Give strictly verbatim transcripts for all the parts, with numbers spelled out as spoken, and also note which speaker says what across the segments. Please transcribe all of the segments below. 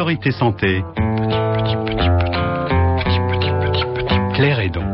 Speaker 1: Priorité Santé. Claire Hédon.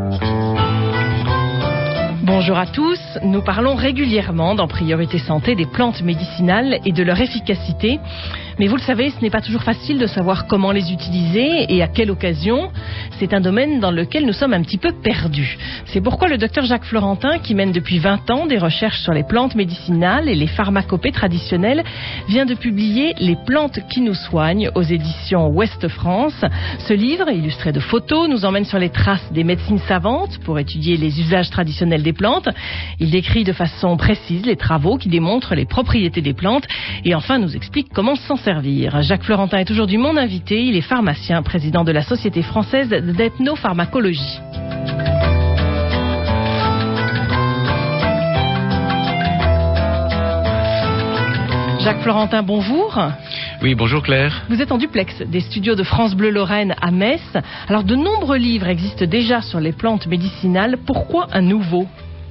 Speaker 2: Bonjour à tous, nous parlons régulièrement dans Priorité Santé des plantes médicinales et de leur efficacité. Mais vous le savez, ce n'est pas toujours facile de savoir comment les utiliser et à quelle occasion. C'est un domaine dans lequel nous sommes un petit peu perdus. C'est pourquoi le docteur Jacques Florentin, qui mène depuis vingt ans des recherches sur les plantes médicinales et les pharmacopées traditionnelles, vient de publier Les plantes qui nous soignent aux éditions Ouest France. Ce livre, illustré de photos, nous emmène sur les traces des médecines savantes pour étudier les usages traditionnels des plantes. Il décrit de façon précise les travaux qui démontrent les propriétés des plantes et enfin nous explique comment s'en servir. Jacques Florentin est aujourd'hui mon invité. Il est pharmacien, président de la Société française d'ethnopharmacologie. Jacques Florentin, bonjour.
Speaker 3: Oui, bonjour Claire.
Speaker 2: Vous êtes en duplex des studios de France Bleu Lorraine à Metz. Alors, de nombreux livres existent déjà sur les plantes médicinales. Pourquoi un nouveau ?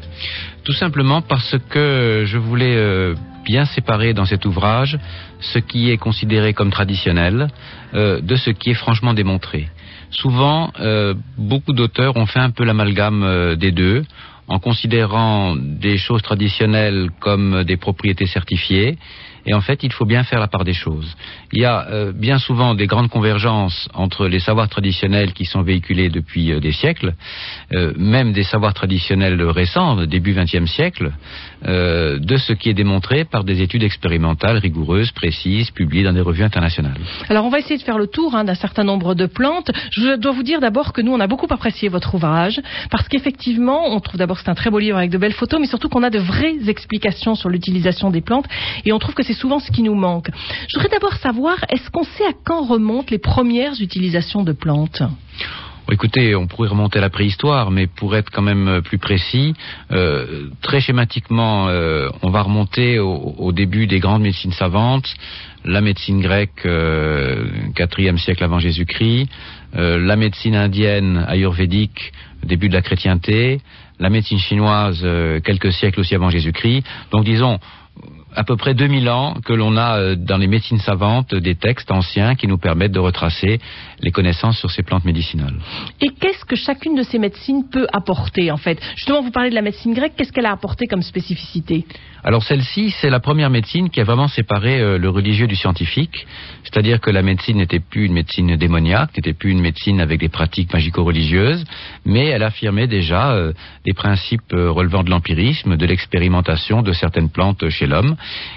Speaker 3: Tout simplement parce que je voulais euh, bien séparer dans cet ouvrage ce qui est considéré comme traditionnel euh, de ce qui est franchement démontré. Souvent, euh, beaucoup d'auteurs ont fait un peu l'amalgame euh, des deux, en considérant des choses traditionnelles comme des propriétés certifiées. Et en fait, il faut bien faire la part des choses. Il y a euh, bien souvent des grandes convergences entre les savoirs traditionnels qui sont véhiculés depuis euh, des siècles, euh, même des savoirs traditionnels récents, début vingtième siècle, euh, de ce qui est démontré par des études expérimentales rigoureuses, précises, publiées dans des revues internationales.
Speaker 2: Alors, on va essayer de faire le tour hein, d'un certain nombre de plantes. Je dois vous dire d'abord que nous, on a beaucoup apprécié votre ouvrage, parce qu'effectivement, on trouve d'abord que c'est un très beau livre avec de belles photos, mais surtout qu'on a de vraies explications sur l'utilisation des plantes, et on trouve que c'est souvent ce qui nous manque. Je voudrais d'abord savoir, est-ce qu'on sait à quand remontent les premières utilisations de plantes ?
Speaker 3: Bon, écoutez, on pourrait remonter à la préhistoire, mais pour être quand même plus précis, euh, très schématiquement, euh, on va remonter au, au début des grandes médecines savantes, la médecine grecque, euh, quatrième siècle avant Jésus-Christ, euh, la médecine indienne ayurvédique, début de la chrétienté, la médecine chinoise, euh, quelques siècles aussi avant Jésus-Christ. Donc disons, à peu près deux mille ans que l'on a dans les médecines savantes des textes anciens qui nous permettent de retracer les connaissances sur ces plantes médicinales.
Speaker 2: Et qu'est-ce que chacune de ces médecines peut apporter en fait ? Justement, vous parlez de la médecine grecque, qu'est-ce qu'elle a apporté comme spécificité ?
Speaker 3: Alors celle-ci, c'est la première médecine qui a vraiment séparé euh, le religieux du scientifique, c'est-à-dire que la médecine n'était plus une médecine démoniaque, n'était plus une médecine avec des pratiques magico-religieuses, mais elle affirmait déjà euh, des principes euh, relevant de l'empirisme, de l'expérimentation de certaines plantes chez l'homme,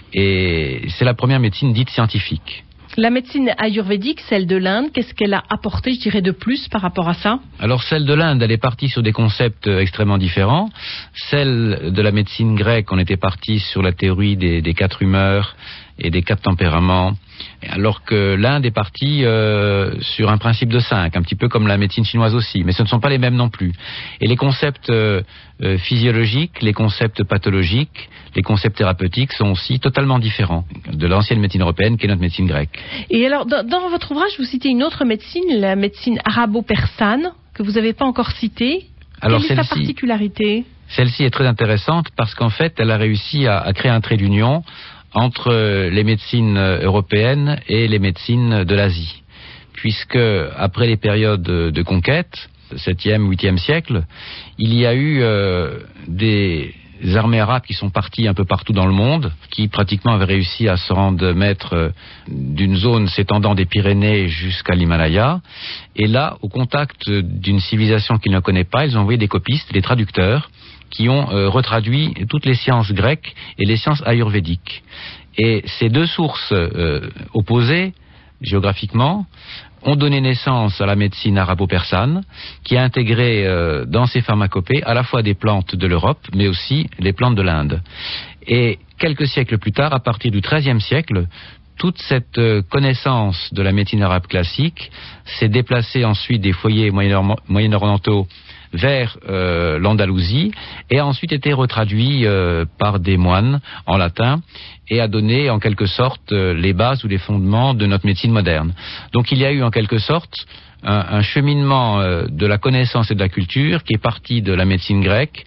Speaker 3: et c'est la première médecine dite scientifique.
Speaker 2: La médecine ayurvédique, celle de l'Inde, qu'est-ce qu'elle a apporté, je dirais, de plus par rapport à ça ?
Speaker 3: Alors celle de l'Inde, elle est partie sur des concepts extrêmement différents. Celle de la médecine grecque, on était parti sur la théorie des, des quatre humeurs et des quatre tempéraments, alors que l'Inde est partie euh, sur un principe de cinq, un petit peu comme la médecine chinoise aussi, mais ce ne sont pas les mêmes non plus. Et les concepts euh, euh, physiologiques, les concepts pathologiques, les concepts thérapeutiques sont aussi totalement différents de l'ancienne médecine européenne qui est notre médecine grecque.
Speaker 2: Et alors, dans, dans votre ouvrage, vous citez une autre médecine, la médecine arabo-persane, que vous n'avez pas encore citée.
Speaker 3: Alors,
Speaker 2: quelle est sa particularité ?
Speaker 3: Celle-ci est très intéressante parce qu'en fait, elle a réussi à, à créer un trait d'union entre les médecines européennes et les médecines de l'Asie. Puisque, après les périodes de conquête, septième, huitième siècle, il y a eu euh, des armées arabes qui sont parties un peu partout dans le monde, qui pratiquement avaient réussi à se rendre maître d'une zone s'étendant des Pyrénées jusqu'à l'Himalaya. Et là, au contact d'une civilisation qu'ils ne connaissent pas, ils ont envoyé des copistes, des traducteurs, qui ont euh, retraduit toutes les sciences grecques et les sciences ayurvédiques. Et ces deux sources euh, opposées, géographiquement, ont donné naissance à la médecine arabo-persane, qui a intégré euh, dans ses pharmacopées à la fois des plantes de l'Europe, mais aussi les plantes de l'Inde. Et quelques siècles plus tard, à partir du treizième siècle, toute cette euh, connaissance de la médecine arabe classique s'est déplacée ensuite des foyers moyen-orientaux vers euh, l'Andalousie et a ensuite été retraduit euh, par des moines en latin et a donné en quelque sorte euh, les bases ou les fondements de notre médecine moderne. Donc il y a eu en quelque sorte un, un cheminement euh, de la connaissance et de la culture qui est parti de la médecine grecque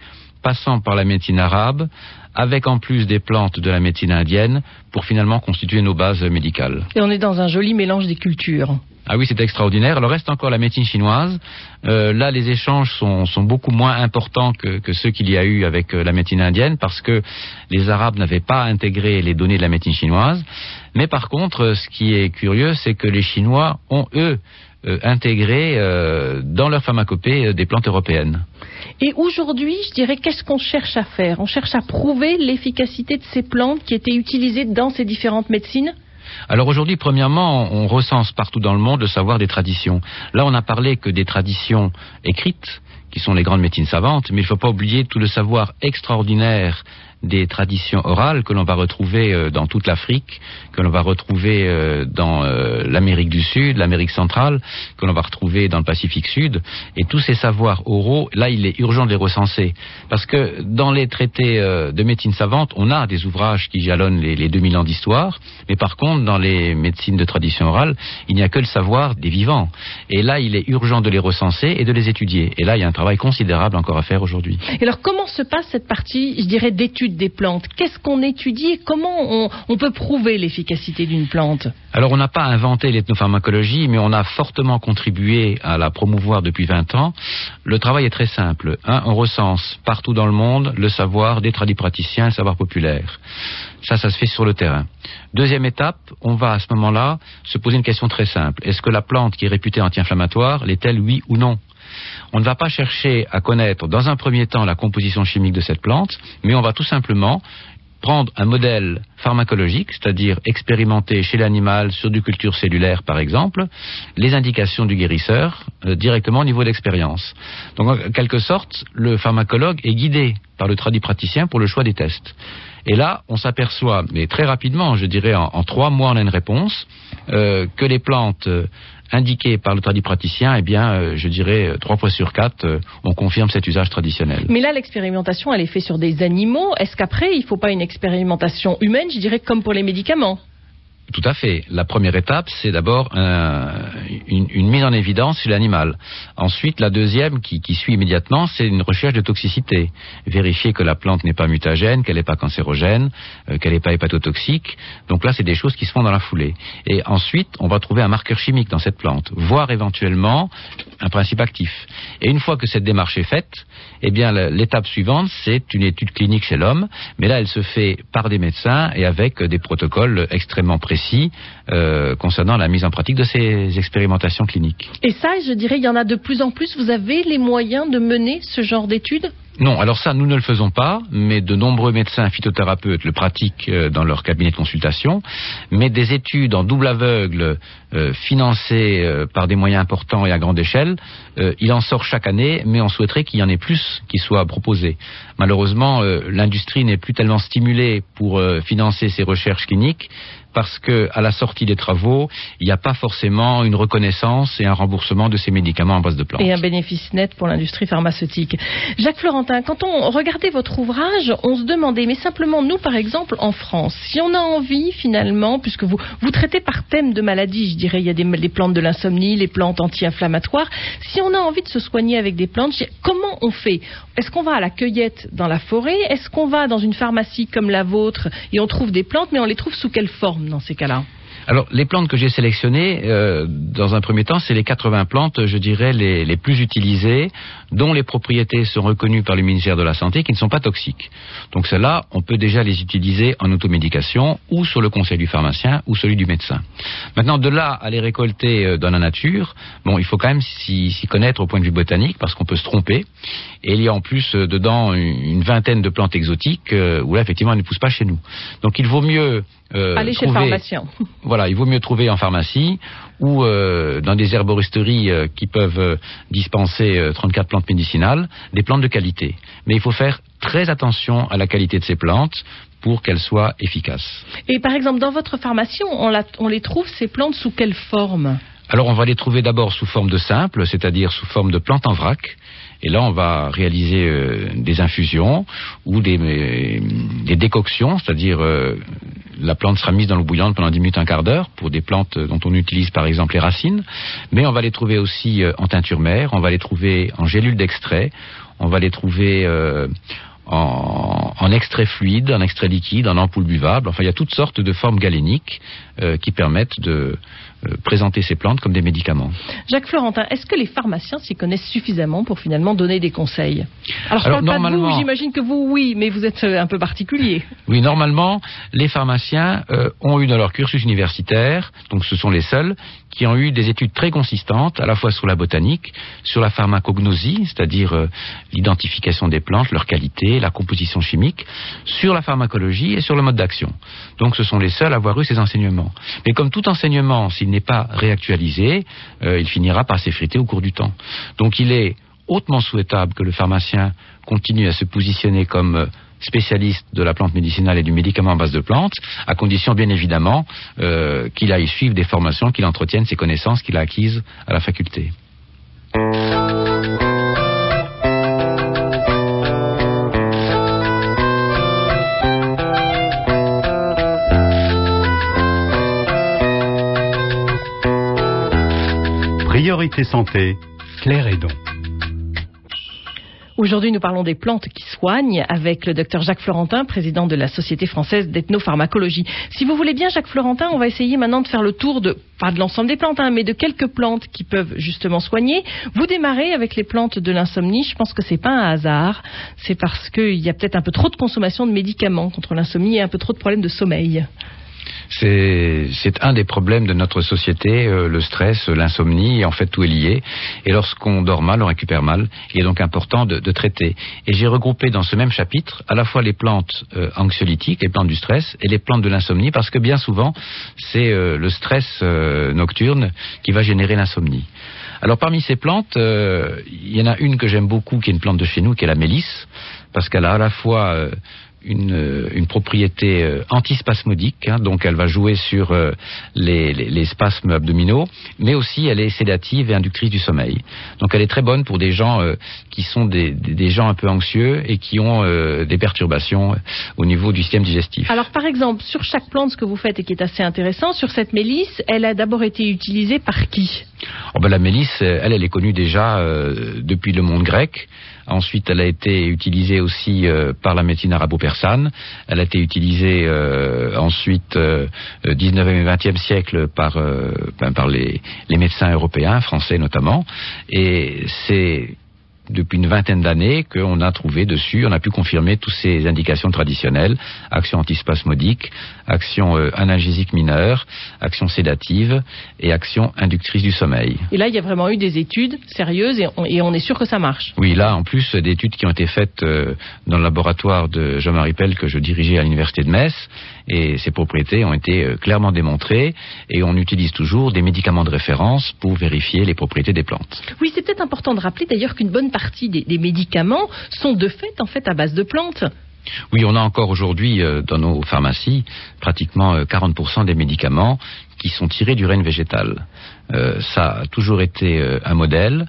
Speaker 3: passant par la médecine arabe, avec en plus des plantes de la médecine indienne, pour finalement constituer nos bases médicales.
Speaker 2: Et on est dans un joli mélange des cultures.
Speaker 3: Ah oui, c'est extraordinaire. Alors reste encore la médecine chinoise. Euh, là, les échanges sont, sont beaucoup moins importants que, que ceux qu'il y a eu avec euh, la médecine indienne, parce que les Arabes n'avaient pas intégré les données de la médecine chinoise. Mais par contre, euh, ce qui est curieux, c'est que les Chinois ont, eux, euh, intégré euh, dans leur pharmacopée euh, des plantes européennes.
Speaker 2: Et aujourd'hui, je dirais, qu'est-ce qu'on cherche à faire? On cherche à prouver l'efficacité de ces plantes qui étaient utilisées dans ces différentes médecines?
Speaker 3: Alors aujourd'hui, premièrement, on recense partout dans le monde le savoir des traditions. Là, on n'a parlé que des traditions écrites, qui sont les grandes médecines savantes, mais il ne faut pas oublier tout le savoir extraordinaire des traditions orales que l'on va retrouver dans toute l'Afrique, que l'on va retrouver dans l'Amérique du Sud, l'Amérique centrale, que l'on va retrouver dans le Pacifique Sud. Et tous ces savoirs oraux, là, il est urgent de les recenser. Parce que dans les traités de médecine savante, on a des ouvrages qui jalonnent les, les deux mille ans d'histoire, mais par contre, dans les médecines de tradition orale, il n'y a que le savoir des vivants. Et là, il est urgent de les recenser et de les étudier. Et là, il y a un travail considérable encore à faire aujourd'hui.
Speaker 2: Et alors, comment se passe cette partie, je dirais, d'étude des plantes? Qu'est-ce qu'on étudie et comment on, on peut prouver l'efficacité d'une plante?
Speaker 3: Alors, on n'a pas inventé l'ethnopharmacologie, mais on a fortement contribué à la promouvoir depuis vingt ans. Le travail est très simple. Un, on recense partout dans le monde le savoir des tradipraticiens, le savoir populaire. Ça, ça se fait sur le terrain. Deuxième étape, on va à ce moment-là se poser une question très simple. Est-ce que la plante qui est réputée anti-inflammatoire l'est-elle, oui ou non? On ne va pas chercher à connaître dans un premier temps la composition chimique de cette plante, mais on va tout simplement prendre un modèle pharmacologique, c'est-à-dire expérimenter chez l'animal sur du culture cellulaire par exemple, les indications du guérisseur euh, directement au niveau d'expérience. Donc en quelque sorte, le pharmacologue est guidé par le tradipraticien pour le choix des tests. Et là, on s'aperçoit, mais très rapidement, je dirais en, en trois mois on a une réponse, euh, que les plantes euh, indiquées par le tradipraticien, eh bien, euh, je dirais euh, trois fois sur quatre, euh, on confirme cet usage traditionnel.
Speaker 2: Mais là, l'expérimentation, elle est faite sur des animaux. Est-ce qu'après, il ne faut pas une expérimentation humaine, je dirais, comme pour les médicaments?
Speaker 3: Tout à fait. La première étape, c'est d'abord un, une, une mise en évidence chez l'animal. Ensuite, la deuxième, qui, qui suit immédiatement, c'est une recherche de toxicité. Vérifier que la plante n'est pas mutagène, qu'elle n'est pas cancérogène, euh, qu'elle n'est pas hépatotoxique. Donc là, c'est des choses qui se font dans la foulée. Et ensuite, on va trouver un marqueur chimique dans cette plante, voire éventuellement un principe actif. Et une fois que cette démarche est faite, eh bien, l'étape suivante, c'est une étude clinique chez l'homme. Mais là, elle se fait par des médecins et avec des protocoles extrêmement précis. Euh, concernant la mise en pratique de ces expérimentations cliniques.
Speaker 2: Et ça, je dirais, il y en a de plus en plus. Vous avez les moyens de mener ce genre d'études?
Speaker 3: Non, alors ça, nous ne le faisons pas, mais de nombreux médecins phytothérapeutes le pratiquent euh, dans leur cabinet de consultation. Mais des études en double aveugle, euh, financées euh, par des moyens importants et à grande échelle, euh, il en sort chaque année, mais on souhaiterait qu'il y en ait plus qui soient proposés. Malheureusement, euh, l'industrie n'est plus tellement stimulée pour euh, financer ces recherches cliniques, parce que à la sortie des travaux, il n'y a pas forcément une reconnaissance et un remboursement de ces médicaments en base de plantes.
Speaker 2: Et un bénéfice net pour l'industrie pharmaceutique. Jacques Florentin, quand on regardait votre ouvrage, on se demandait, mais simplement nous, par exemple, en France, si on a envie finalement, puisque vous, vous traitez par thème de maladie, je dirais, il y a des, les plantes de l'insomnie, les plantes anti-inflammatoires, si on a envie de se soigner avec des plantes, comment on fait? Est-ce qu'on va à la cueillette dans la forêt? Est-ce qu'on va dans une pharmacie comme la vôtre et on trouve des plantes, mais on les trouve sous quelle forme dans ces cas-là?
Speaker 3: Alors, les plantes que j'ai sélectionnées, euh, dans un premier temps, c'est les quatre-vingts plantes, je dirais, les, les plus utilisées, dont les propriétés sont reconnues par le ministère de la Santé, qui ne sont pas toxiques. Donc celles-là, on peut déjà les utiliser en automédication, ou sur le conseil du pharmacien, ou celui du médecin. Maintenant, de là à les récolter euh, dans la nature, bon, il faut quand même s'y, s'y connaître au point de vue botanique, parce qu'on peut se tromper. Et il y a en plus euh, dedans une, une vingtaine de plantes exotiques, euh, où là, effectivement, elles ne poussent pas chez nous. Donc il vaut mieux... Euh,
Speaker 2: Aller
Speaker 3: trouver,
Speaker 2: chez le pharmacien.
Speaker 3: Voilà, il vaut mieux trouver en pharmacie ou euh, dans des herboristeries euh, qui peuvent euh, dispenser euh, trente-quatre plantes médicinales, des plantes de qualité. Mais il faut faire très attention à la qualité de ces plantes pour qu'elles soient efficaces.
Speaker 2: Et par exemple, dans votre pharmacie, on, la, on les trouve, ces plantes, sous quelle forme?
Speaker 3: Alors, on va les trouver d'abord sous forme de simple, c'est-à-dire sous forme de plantes en vrac. Et là, on va réaliser euh, des infusions ou des, euh, des décoctions, c'est-à-dire euh, la plante sera mise dans l'eau bouillante pendant dix minutes, un quart d'heure, pour des plantes dont on utilise par exemple les racines. Mais on va les trouver aussi euh, en teinture mère, on va les trouver en gélules d'extrait, on va les trouver euh, en, en extrait fluide, en extrait liquide, en ampoule buvable. Enfin, il y a toutes sortes de formes galéniques euh, qui permettent de euh, présenter ces plantes comme des médicaments.
Speaker 2: Jacques Florentin, est-ce que les pharmaciens s'y connaissent suffisamment pour finalement donner des conseils? Alors, je
Speaker 3: Alors,
Speaker 2: parle pas
Speaker 3: normalement...
Speaker 2: de vous, j'imagine que vous, oui, mais vous êtes un peu particulier.
Speaker 3: Oui, normalement, les pharmaciens euh, ont eu dans leur cursus universitaire, donc ce sont les seuls, qui ont eu des études très consistantes, à la fois sur la botanique, sur la pharmacognosie, c'est-à-dire euh, l'identification des plantes, leur qualité, la composition chimique, sur la pharmacologie et sur le mode d'action. Donc ce sont les seuls à avoir eu ces enseignements. Mais comme tout enseignement, s'il n'est pas réactualisé, euh, il finira par s'effriter au cours du temps. Donc il est hautement souhaitable que le pharmacien continue à se positionner comme euh, spécialiste de la plante médicinale et du médicament à base de plantes, à condition bien évidemment euh, qu'il aille suivre des formations, qu'il entretienne ses connaissances qu'il a acquises à la faculté.
Speaker 1: Priorité santé, Claire Hédon.
Speaker 2: Aujourd'hui, nous parlons des plantes qui soignent avec le docteur Jacques Florentin, président de la Société française d'ethnopharmacologie. Si vous voulez bien, Jacques Florentin, on va essayer maintenant de faire le tour de, pas de l'ensemble des plantes, hein, mais de quelques plantes qui peuvent justement soigner. Vous démarrez avec les plantes de l'insomnie. Je pense que c'est pas un hasard. C'est parce qu'il y a peut-être un peu trop de consommation de médicaments contre l'insomnie et un peu trop de problèmes de sommeil.
Speaker 3: C'est, c'est un des problèmes de notre société, euh, le stress, l'insomnie, et en fait tout est lié. Et lorsqu'on dort mal, on récupère mal. Il est donc important de, de traiter. Et j'ai regroupé dans ce même chapitre à la fois les plantes euh, anxiolytiques, les plantes du stress, et les plantes de l'insomnie, parce que bien souvent, c'est euh, le stress euh, nocturne qui va générer l'insomnie. Alors parmi ces plantes, euh, il y en a une que j'aime beaucoup, qui est une plante de chez nous, qui est la mélisse, parce qu'elle a à la fois... Euh, Une, une propriété euh, antispasmodique, hein, donc elle va jouer sur euh, les, les, les spasmes abdominaux, mais aussi elle est sédative et inductrice du sommeil. Donc elle est très bonne pour des gens euh, qui sont des, des, des gens un peu anxieux et qui ont euh, des perturbations euh, au niveau du système digestif.
Speaker 2: Alors par exemple, sur chaque plante, ce que vous faites et qui est assez intéressant, sur cette mélisse, elle a d'abord été utilisée par qui?
Speaker 3: Oh ben, la mélisse, elle, elle est connue déjà euh, depuis le monde grec. Ensuite, elle a été utilisée aussi euh, par la médecine arabo-persane. Elle a été utilisée euh, ensuite euh, dix-neuvième et vingtième siècle par, euh, ben, par les, les médecins européens, français notamment. Et c'est depuis une vingtaine d'années qu'on a trouvé dessus, on a pu confirmer toutes ces indications traditionnelles, action antispasmodique, action euh, analgésique mineure, action sédative et action inductrice du sommeil.
Speaker 2: Et là, il y a vraiment eu des études sérieuses et on, et on est sûr que ça marche.
Speaker 3: Oui, là, en plus, des études qui ont été faites euh, dans le laboratoire de Jean-Marie Pell que je dirigeais à l'université de Metz, et ces propriétés ont été euh, clairement démontrées, et on utilise toujours des médicaments de référence pour vérifier les propriétés des plantes.
Speaker 2: Oui, c'est peut-être important de rappeler d'ailleurs qu'une bonne partie des, des médicaments sont de fait en fait à base de plantes.
Speaker 3: Oui, on a encore aujourd'hui euh, dans nos pharmacies pratiquement euh, quarante pour cent des médicaments qui sont tirés du règne végétal. Euh, ça a toujours été euh, un modèle,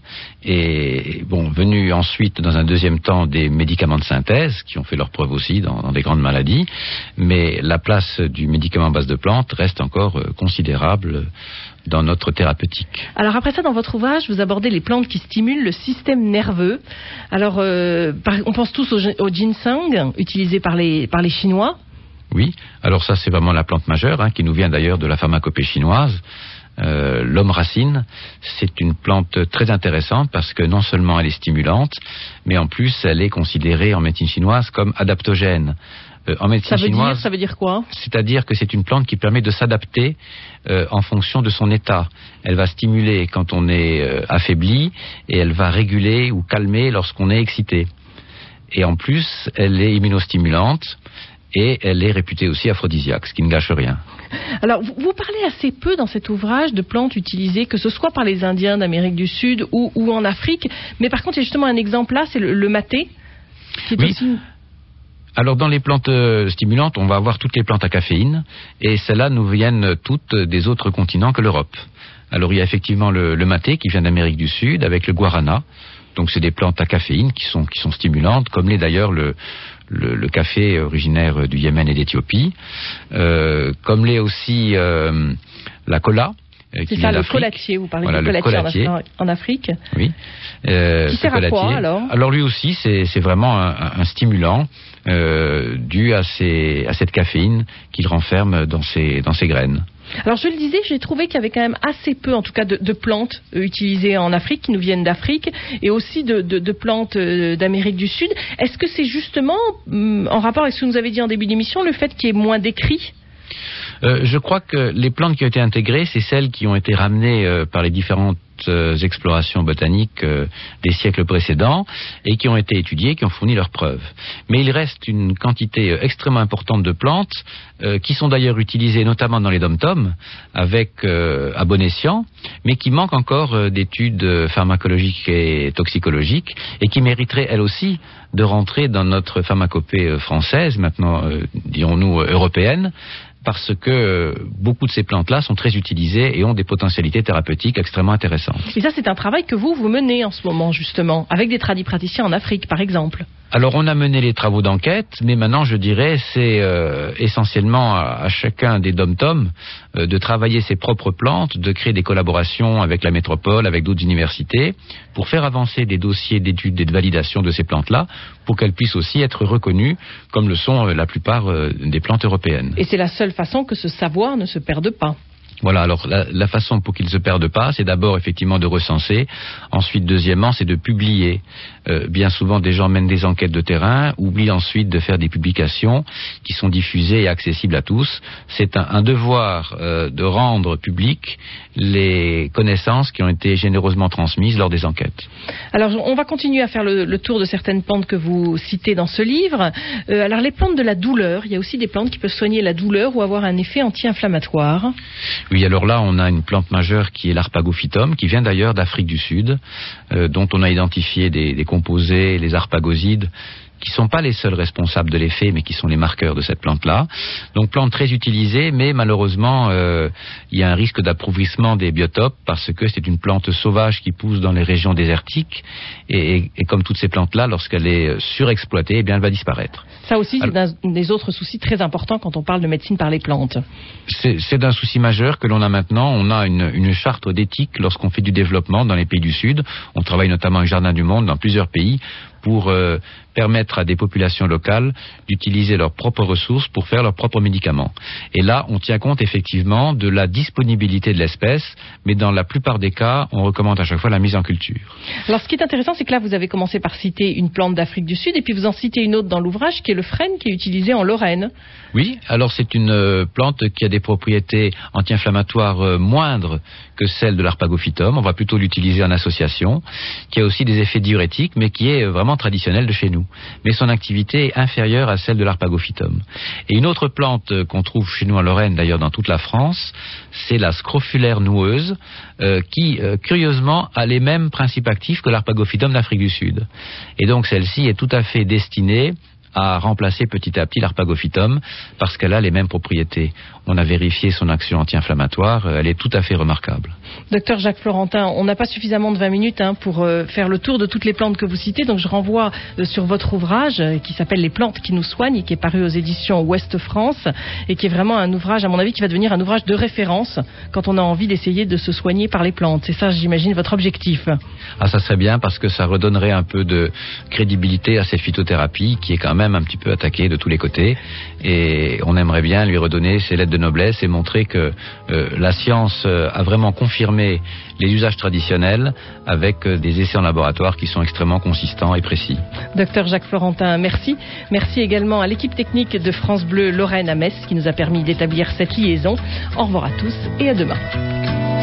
Speaker 3: et bon, venu ensuite dans un deuxième temps des médicaments de synthèse qui ont fait leur preuve aussi dans, dans des grandes maladies, mais la place du médicament à base de plantes reste encore euh, considérable dans notre thérapeutique.
Speaker 2: Alors après ça, dans votre ouvrage, vous abordez les plantes qui stimulent le système nerveux. Alors, euh, par, on pense tous au, au ginseng, utilisé par les, par les Chinois.
Speaker 3: Oui, alors ça c'est vraiment la plante majeure, hein, qui nous vient d'ailleurs de la pharmacopée chinoise. Euh, l'homme racine, c'est une plante très intéressante parce que non seulement elle est stimulante, mais en plus elle est considérée en médecine chinoise comme adaptogène. Euh, en médecine
Speaker 2: ça veut
Speaker 3: chinoise,
Speaker 2: dire, ça veut dire quoi?
Speaker 3: C'est-à-dire que c'est une plante qui permet de s'adapter euh, en fonction de son état. Elle va stimuler quand on est euh, affaibli, et elle va réguler ou calmer lorsqu'on est excité. Et en plus, elle est immunostimulante. Et elle est réputée aussi aphrodisiaque, ce qui ne gâche rien.
Speaker 2: Alors, vous, vous parlez assez peu dans cet ouvrage de plantes utilisées, que ce soit par les Indiens d'Amérique du Sud ou, ou en Afrique. Mais par contre, il y a justement un exemple là, c'est le, le maté. Qui est
Speaker 3: oui.
Speaker 2: aussi...
Speaker 3: Alors, dans les plantes euh, stimulantes, on va avoir toutes les plantes à caféine. Et celles-là nous viennent toutes des autres continents que l'Europe. Alors, il y a effectivement le, le maté qui vient d'Amérique du Sud avec le guarana. Donc, c'est des plantes à caféine qui sont, qui sont stimulantes, comme l'est d'ailleurs le... Le, le café originaire du Yémen et d'Éthiopie, euh, comme l'est aussi euh, la cola,
Speaker 2: C'est ça, le colatier, vous parlez
Speaker 3: voilà,
Speaker 2: de colatier en, en Afrique.
Speaker 3: Oui. Euh,
Speaker 2: qui sert à quoi, alors
Speaker 3: Alors lui aussi, c'est, c'est vraiment un, un stimulant euh, dû à, ces, à cette caféine qu'il renferme dans ses, dans ses graines.
Speaker 2: Alors je le disais, j'ai trouvé qu'il y avait quand même assez peu, en tout cas, de, de plantes euh, utilisées en Afrique, qui nous viennent d'Afrique, et aussi de, de, de plantes euh, d'Amérique du Sud. Est-ce que c'est justement, hum, en rapport avec ce que vous avez dit en début d'émission, le fait qu'il y ait moins d'écrits ?
Speaker 3: Euh, je crois que les plantes qui ont été intégrées, c'est celles qui ont été ramenées euh, par les différentes euh, explorations botaniques euh, des siècles précédents et qui ont été étudiées, qui ont fourni leurs preuves. Mais il reste une quantité euh, extrêmement importante de plantes euh, qui sont d'ailleurs utilisées notamment dans les dom-toms avec euh, à bon escient, mais qui manquent encore euh, d'études pharmacologiques et toxicologiques et qui mériteraient elles aussi de rentrer dans notre pharmacopée euh, française, maintenant euh, dirons-nous euh, européenne, parce que euh, beaucoup de ces plantes-là sont très utilisées et ont des potentialités thérapeutiques extrêmement intéressantes.
Speaker 2: Et ça, c'est un travail que vous, vous menez en ce moment, justement, avec des tradipraticiens en Afrique, par exemple.
Speaker 3: Alors, on a mené les travaux d'enquête, mais maintenant, je dirais, c'est euh, essentiellement à, à chacun des dom-toms euh, de travailler ses propres plantes, de créer des collaborations avec la métropole, avec d'autres universités, pour faire avancer des dossiers d'études et de validation de ces plantes-là, pour qu'elles puissent aussi être reconnues, comme le sont euh, la plupart euh, des plantes européennes.
Speaker 2: Et c'est la seule façon que ce savoir ne se perde pas.
Speaker 3: Voilà, alors la, la façon pour qu'ils ne se perdent pas, c'est d'abord effectivement de recenser. Ensuite, deuxièmement, c'est de publier. Euh, bien souvent, des gens mènent des enquêtes de terrain, oublient ensuite de faire des publications qui sont diffusées et accessibles à tous. C'est un, un devoir euh, de rendre publiques les connaissances qui ont été généreusement transmises lors des enquêtes.
Speaker 2: Alors, on va continuer à faire le, le tour de certaines plantes que vous citez dans ce livre. Euh, alors, les plantes de la douleur, il y a aussi des plantes qui peuvent soigner la douleur ou avoir un effet anti-inflammatoire.
Speaker 3: Oui, alors là, on a une plante majeure qui est l'Harpagophytum, qui vient d'ailleurs d'Afrique du Sud, euh, dont on a identifié des, des composés, les harpagosides, qui ne sont pas les seuls responsables de l'effet, mais qui sont les marqueurs de cette plante-là. Donc, plante très utilisée, mais malheureusement, euh, il y a un risque d'appauvrissement des biotopes, parce que c'est une plante sauvage qui pousse dans les régions désertiques, et, et, et comme toutes ces plantes-là, lorsqu'elle est surexploitée, eh bien, elle va disparaître.
Speaker 2: Ça aussi, c'est
Speaker 3: Alors,
Speaker 2: un des autres soucis très importants quand on parle de médecine par les plantes.
Speaker 3: C'est, c'est d'un souci majeur que l'on a maintenant. On a une, une charte d'éthique lorsqu'on fait du développement dans les pays du Sud. On travaille notamment au Jardin du Monde dans plusieurs pays pour euh, permettre à des populations locales d'utiliser leurs propres ressources pour faire leurs propres médicaments. Et là, on tient compte effectivement de la disponibilité de l'espèce, mais dans la plupart des cas, on recommande à chaque fois la mise en culture.
Speaker 2: Alors, ce qui est intéressant, c'est que là, vous avez commencé par citer une plante d'Afrique du Sud, et puis vous en citez une autre dans l'ouvrage, qui est le frêne, qui est utilisé en Lorraine. Oui,
Speaker 3: alors c'est une euh, plante qui a des propriétés anti-inflammatoires euh, moindres que celles de l'Harpagophytum. On va plutôt l'utiliser en association, qui a aussi des effets diurétiques, mais qui est vraiment traditionnelle de chez nous. Mais son activité est inférieure à celle de l'Harpagophytum. Et une autre plante euh, qu'on trouve chez nous en Lorraine, d'ailleurs dans toute la France, c'est la scrofulaire noueuse, euh, qui, euh, curieusement, a les mêmes principes actifs que l'Harpagophytum d'Afrique du Sud. Et donc celle-ci est tout à fait destinée à remplacer petit à petit l'Harpagophytum parce qu'elle a les mêmes propriétés. On a vérifié son action anti-inflammatoire, elle est tout à fait remarquable.
Speaker 2: Docteur Jacques Florentin, on n'a pas suffisamment de vingt minutes hein, pour euh, faire le tour de toutes les plantes que vous citez, donc je renvoie euh, sur votre ouvrage euh, qui s'appelle Les plantes qui nous soignent et qui est paru aux éditions Ouest France et qui est vraiment un ouvrage, à mon avis, qui va devenir un ouvrage de référence quand on a envie d'essayer de se soigner par les plantes. C'est ça, j'imagine, votre objectif.
Speaker 3: Ah, ça serait bien parce que ça redonnerait un peu de crédibilité à cette phytothérapie qui est quand même un petit peu attaquée de tous les côtés et on aimerait bien lui redonner ses lettres de noblesse et montrer que euh, la science euh, a vraiment confirmé les usages traditionnels avec euh, des essais en laboratoire qui sont extrêmement consistants et précis.
Speaker 2: Docteur Jacques Florentin, merci. Merci également à l'équipe technique de France Bleu Lorraine à Metz qui nous a permis d'établir cette liaison. Au revoir à tous et à demain.